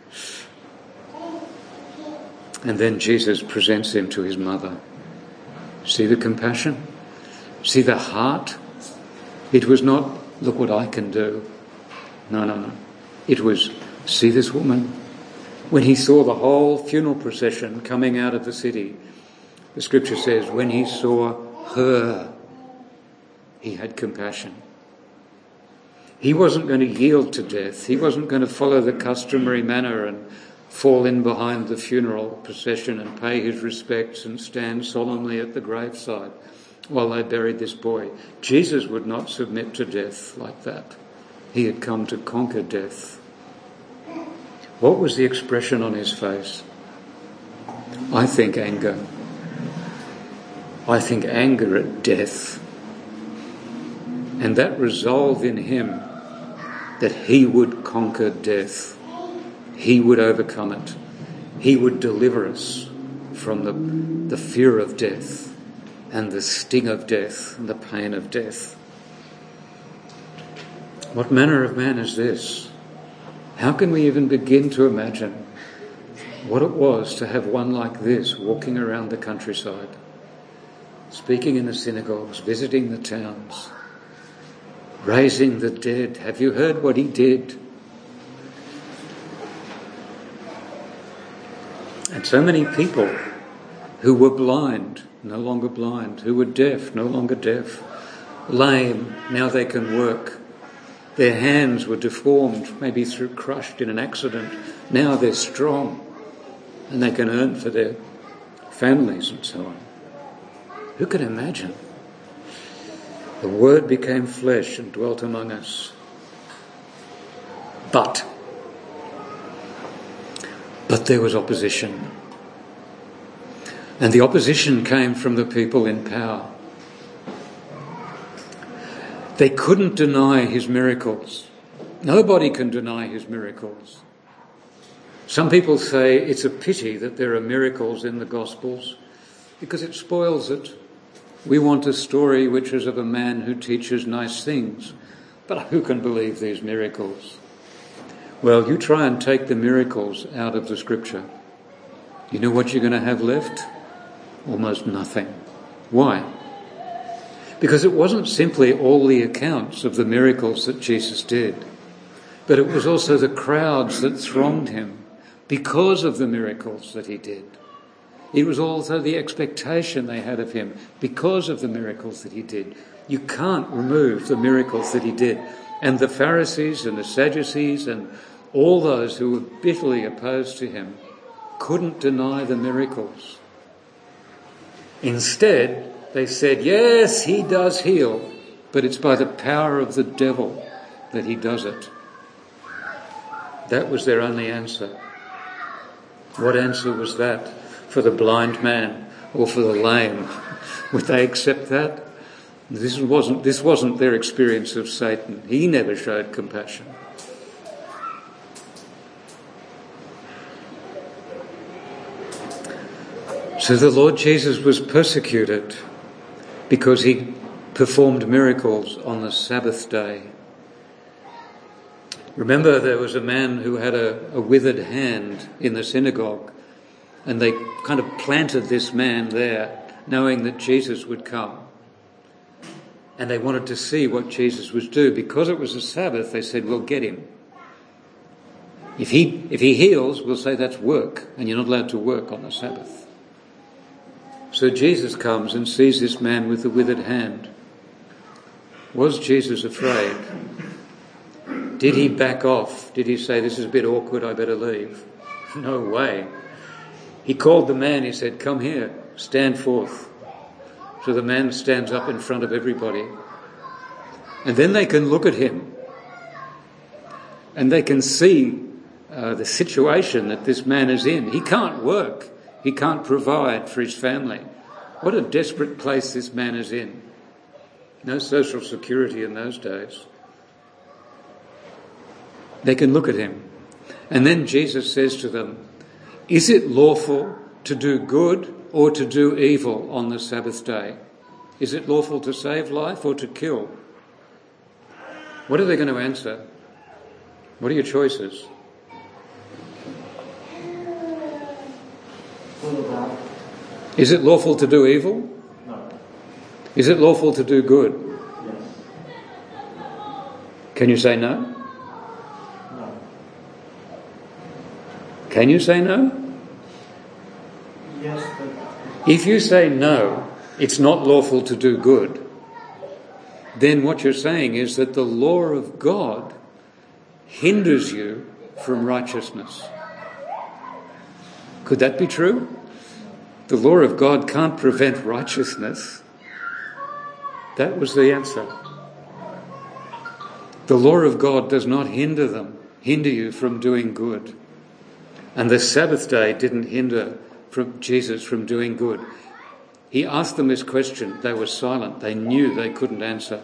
And then Jesus presents him to his mother. See the compassion? See the heart? It was not, "Look what I can do." No. It was, "See this woman?" When he saw the whole funeral procession coming out of the city, the scripture says, when he saw her, he had compassion. He wasn't going to yield to death. He wasn't going to follow the customary manner and fall in behind the funeral procession and pay his respects and stand solemnly at the graveside while they buried this boy. Jesus would not submit to death like that. He had come to conquer death. What was the expression on his face? I think anger. I think anger at death. And that resolve in him that he would conquer death. He would overcome it. He would deliver us from the fear of death and the sting of death and the pain of death. What manner of man is this? How can we even begin to imagine what it was to have one like this walking around the countryside, speaking in the synagogues, visiting the towns, raising the dead? Have you heard what he did? And so many people who were blind, no longer blind, who were deaf, no longer deaf, lame, now they can work. Their hands were deformed, maybe crushed in an accident. Now they're strong and they can earn for their families and so on. Who can imagine? The Word became flesh and dwelt among us. But there was opposition. And the opposition came from the people in power. They couldn't deny his miracles. Nobody can deny his miracles. Some people say it's a pity that there are miracles in the Gospels because it spoils it. We want a story which is of a man who teaches nice things. But who can believe these miracles? Well, you try and take the miracles out of the scripture. You know what you're going to have left? Almost nothing. Why? Because it wasn't simply all the accounts of the miracles that Jesus did, but it was also the crowds that thronged him because of the miracles that he did. It was also the expectation they had of him because of the miracles that he did. You can't remove the miracles that he did. And the Pharisees and the Sadducees and all those who were bitterly opposed to him couldn't deny the miracles. Instead, they said, yes, he does heal, but it's by the power of the devil that he does it. That was their only answer. What answer was that for the blind man or for the lame? Would they accept that? This wasn't their experience of Satan. He never showed compassion. So the Lord Jesus was persecuted because he performed miracles on the Sabbath day. Remember, there was a man who had a withered hand in the synagogue, and they kind of planted this man there, knowing that Jesus would come. And they wanted to see what Jesus would do. Because it was a Sabbath, they said, we'll get him. If he heals, we'll say that's work, and you're not allowed to work on the Sabbath. So Jesus comes and sees this man with the withered hand. Was Jesus afraid? Did he back off? Did he say, this is a bit awkward, I better leave? No way. He called the man, he said, come here, stand forth. So the man stands up in front of everybody. And then they can look at him and they can see the situation that this man is in. He can't work. He can't provide for his family. What a desperate place this man is in. No social security in those days. They can look at him. And then Jesus says to them, is it lawful to do good or to do evil on the Sabbath day? Is it lawful to save life or to kill? What are they going to answer? What are your choices? Is it lawful to do evil? No. Is it lawful to do good? Yes. Can you say no? No. Can you say no? Yes, but... If you say no, it's not lawful to do good, then what you're saying is that the law of God hinders you from righteousness. Could that be true? The law of God can't prevent righteousness. That was the answer. The law of God does not hinder you from doing good. And the Sabbath day didn't hinder Jesus from doing good. He asked them this question. They were silent. They knew they couldn't answer.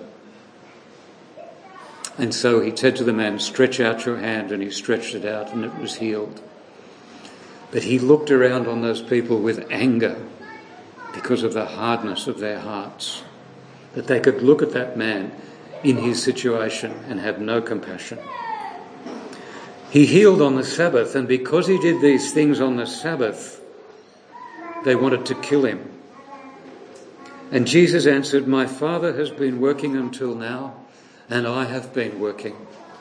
And so he said to the man, stretch out your hand, and he stretched it out and it was healed. But he looked around on those people with anger because of the hardness of their hearts, that they could look at that man in his situation and have no compassion. He healed on the Sabbath, and because he did these things on the Sabbath, they wanted to kill him. And Jesus answered, my Father has been working until now, and I have been working.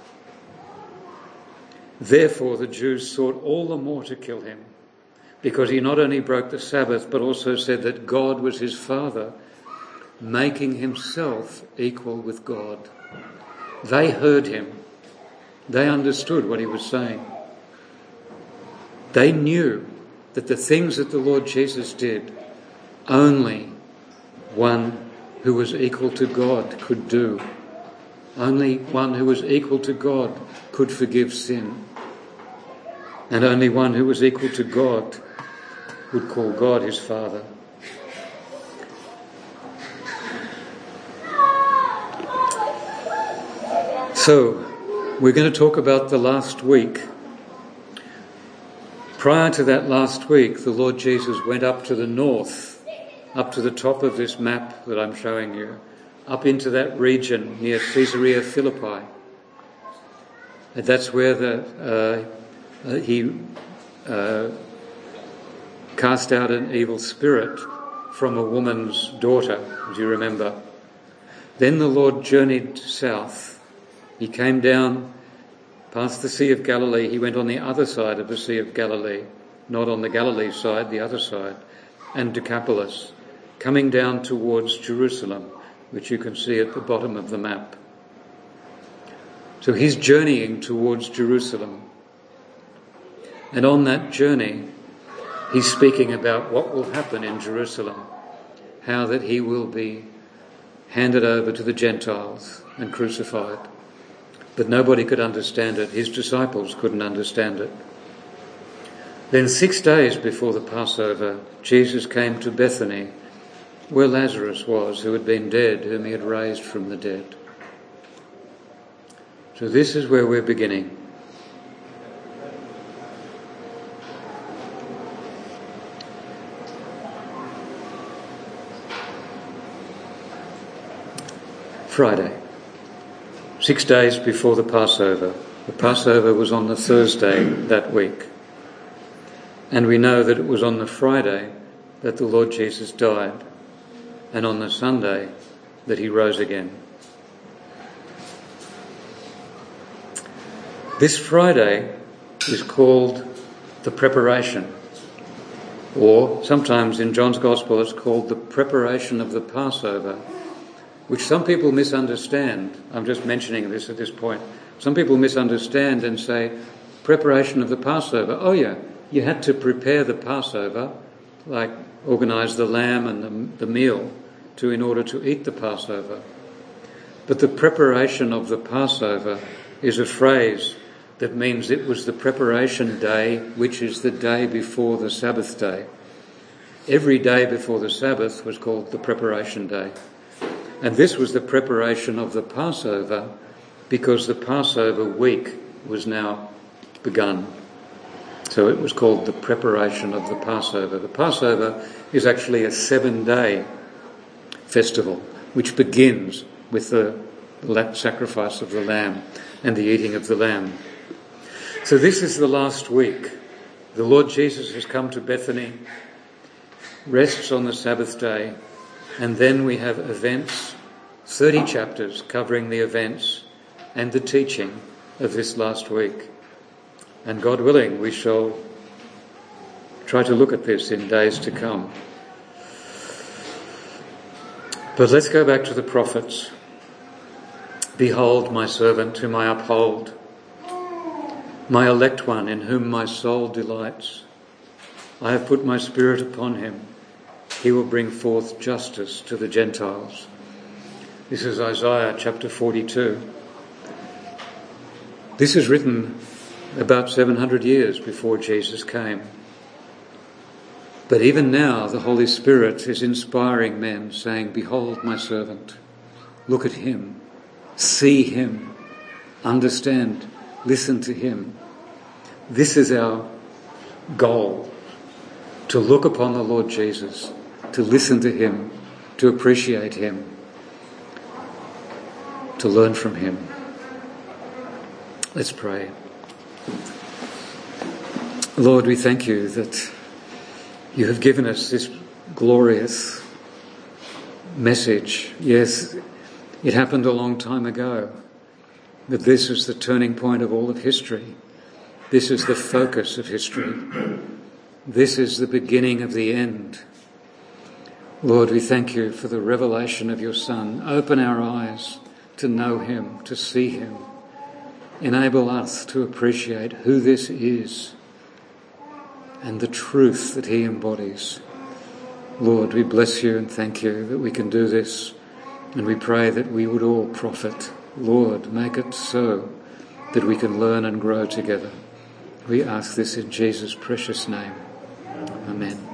Therefore the Jews sought all the more to kill him, because he not only broke the Sabbath, but also said that God was his Father, making himself equal with God. They heard him. They understood what he was saying. They knew that the things that the Lord Jesus did, only one who was equal to God could do. Only one who was equal to God could forgive sin. And only one who was equal to God would call God his Father. So, we're going to talk about the last week. Prior to that last week, the Lord Jesus went up to the north, up to the top of this map that I'm showing you, up into that region near Caesarea Philippi. And that's where he cast out an evil spirit from a woman's daughter, as you remember. Then the Lord journeyed south. He came down past the Sea of Galilee. He went on the other side of the Sea of Galilee, not on the Galilee side, the other side, and Decapolis, coming down towards Jerusalem, which you can see at the bottom of the map. So he's journeying towards Jerusalem. And on that journey, he's speaking about what will happen in Jerusalem, how that he will be handed over to the Gentiles and crucified. But nobody could understand it. His disciples couldn't understand it. Then 6 days before the Passover, Jesus came to Bethany, where Lazarus was, who had been dead, whom he had raised from the dead. So this is where we're beginning. Friday, 6 days before the Passover. The Passover was on the Thursday that week. And we know that it was on the Friday that the Lord Jesus died, and on the Sunday that he rose again. This Friday is called the preparation, or sometimes in John's Gospel it's called the preparation of the Passover, which some people misunderstand. I'm just mentioning this at this point. Some people misunderstand and say, preparation of the Passover. Oh yeah, you had to prepare the Passover, like organise the lamb and the meal in order to eat the Passover. But the preparation of the Passover is a phrase that means it was the preparation day, which is the day before the Sabbath day. Every day before the Sabbath was called the preparation day. And this was the preparation of the Passover because the Passover week was now begun. So it was called the preparation of the Passover. The Passover is actually a 7-day festival which begins with the sacrifice of the lamb and the eating of the lamb. So this is the last week. The Lord Jesus has come to Bethany, rests on the Sabbath day, and then we have events, 30 chapters covering the events and the teaching of this last week. And God willing, we shall try to look at this in days to come. But let's go back to the prophets. Behold my servant whom I uphold, my elect one in whom my soul delights. I have put my spirit upon him. He will bring forth justice to the Gentiles. This is Isaiah chapter 42. This is written about 700 years before Jesus came. But even now the Holy Spirit is inspiring men, saying, behold my servant, look at him, see him, understand, listen to him. This is our goal, to look upon the Lord Jesus, to listen to him, to appreciate him, to learn from him. Let's pray. Lord, we thank you that you have given us this glorious message. Yes, it happened a long time ago, but this is the turning point of all of history. This is the focus of history. This is the beginning of the end. Lord, we thank you for the revelation of your Son. Open our eyes to know him, to see him. Enable us to appreciate who this is and the truth that he embodies. Lord, we bless you and thank you that we can do this, and we pray that we would all profit. Lord, make it so that we can learn and grow together. We ask this in Jesus' precious name. Amen.